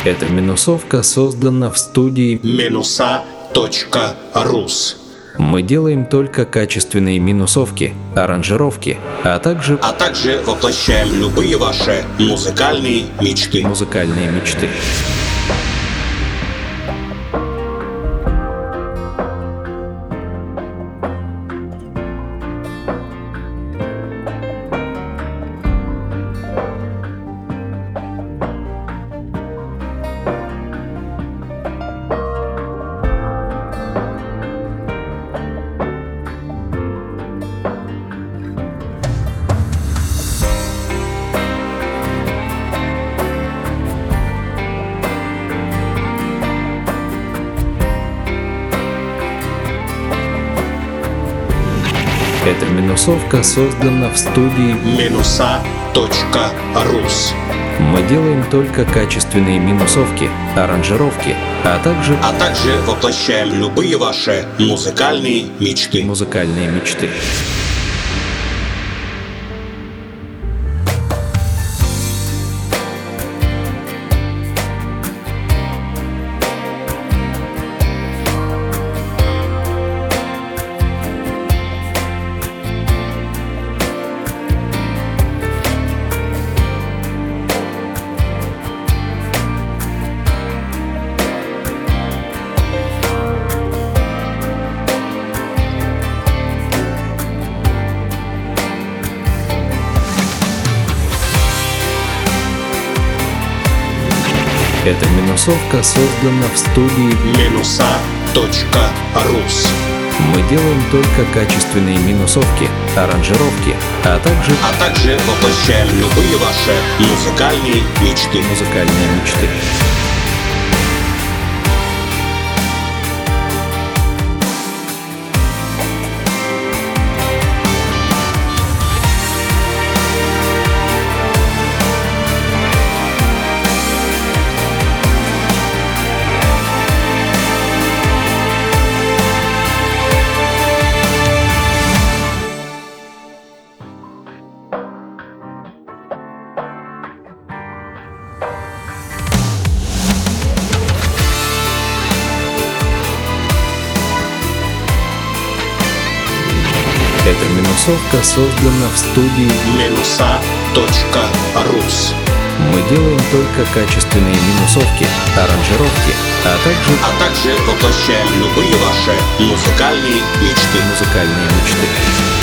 Эта минусовка создана в студии Minusa.rus. Мы делаем только качественные минусовки, аранжировки, а также воплощаем любые ваши музыкальные мечты. Эта минусовка создана в студии Minusa.rus. Мы делаем только качественные минусовки, аранжировки, а также воплощаем любые ваши музыкальные мечты. Эта минусовка создана в студии Minusa.rus. Мы делаем только качественные минусовки, аранжировки, а также воплощаем любые ваши музыкальные мечты. Эта минусовка создана в студии Minusa.rus. Мы делаем только качественные минусовки, аранжировки, а также воплощаем любые ваши музыкальные мечты.